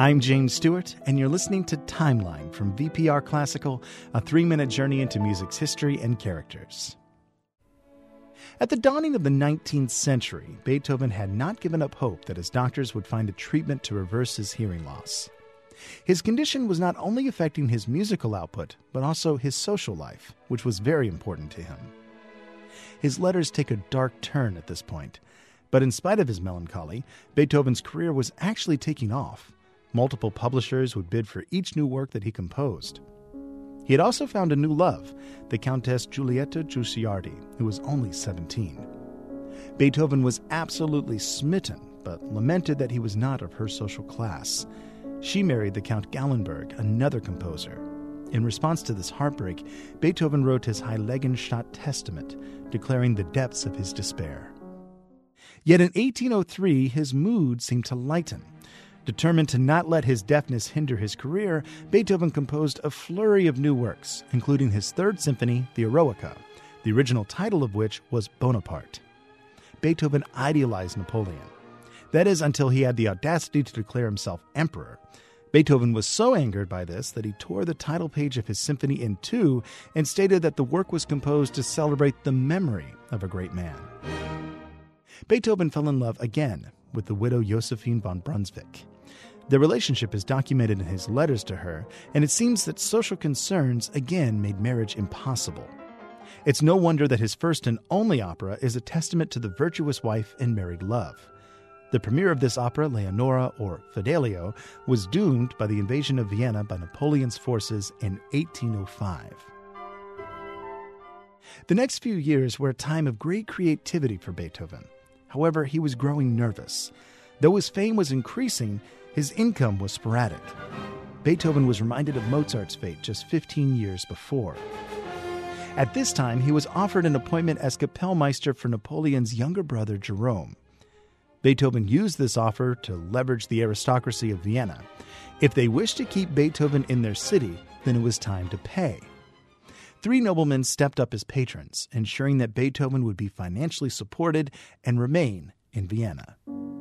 I'm James Stewart, and you're listening to Timeline from VPR Classical, a 3-minute journey into music's history and characters. At the dawning of the 19th century, Beethoven had not given up hope that his doctors would find a treatment to reverse his hearing loss. His condition was not only affecting his musical output, but also his social life, which was very important to him. His letters take a dark turn at this point, but in spite of his melancholy, Beethoven's career was actually taking off. Multiple publishers would bid for each new work that he composed. He had also found a new love, the Countess Giulietta Guicciardi, who was only 17. Beethoven was absolutely smitten, but lamented that he was not of her social class. She married the Count Gallenberg, another composer. In response to this heartbreak, Beethoven wrote his Heiligenstadt Testament, declaring the depths of his despair. Yet in 1803, his mood seemed to lighten. Determined to not let his deafness hinder his career, Beethoven composed a flurry of new works, including his Third Symphony, the Eroica, the original title of which was Bonaparte. Beethoven idealized Napoleon. That is, until he had the audacity to declare himself emperor. Beethoven was so angered by this that he tore the title page of his symphony in two and stated that the work was composed to celebrate the memory of a great man. Beethoven fell in love again with the widow Josephine von Brunswick. Their relationship is documented in his letters to her, and it seems that social concerns again made marriage impossible. It's no wonder that his first and only opera is a testament to the virtuous wife and married love. The premiere of this opera, Leonora or Fidelio, was doomed by the invasion of Vienna by Napoleon's forces in 1805. The next few years were a time of great creativity for Beethoven. However, he was growing nervous. Though his fame was increasing, his income was sporadic. Beethoven was reminded of Mozart's fate just 15 years before. At this time, he was offered an appointment as Kapellmeister for Napoleon's younger brother, Jerome. Beethoven used this offer to leverage the aristocracy of Vienna. If they wished to keep Beethoven in their city, then it was time to pay. 3 noblemen stepped up as patrons, ensuring that Beethoven would be financially supported and remain in Vienna.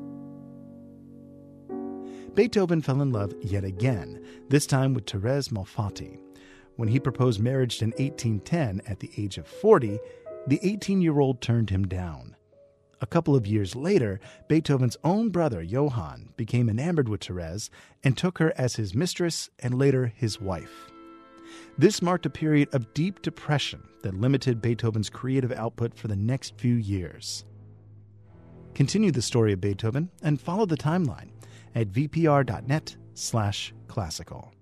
Beethoven fell in love yet again, this time with Thérèse Malfatti. When he proposed marriage in 1810 at the age of 40, the 18-year-old turned him down. A couple of years later, Beethoven's own brother, Johann, became enamored with Thérèse and took her as his mistress and later his wife. This marked a period of deep depression that limited Beethoven's creative output for the next few years. Continue the story of Beethoven and follow the timeline at vpr.net/classical.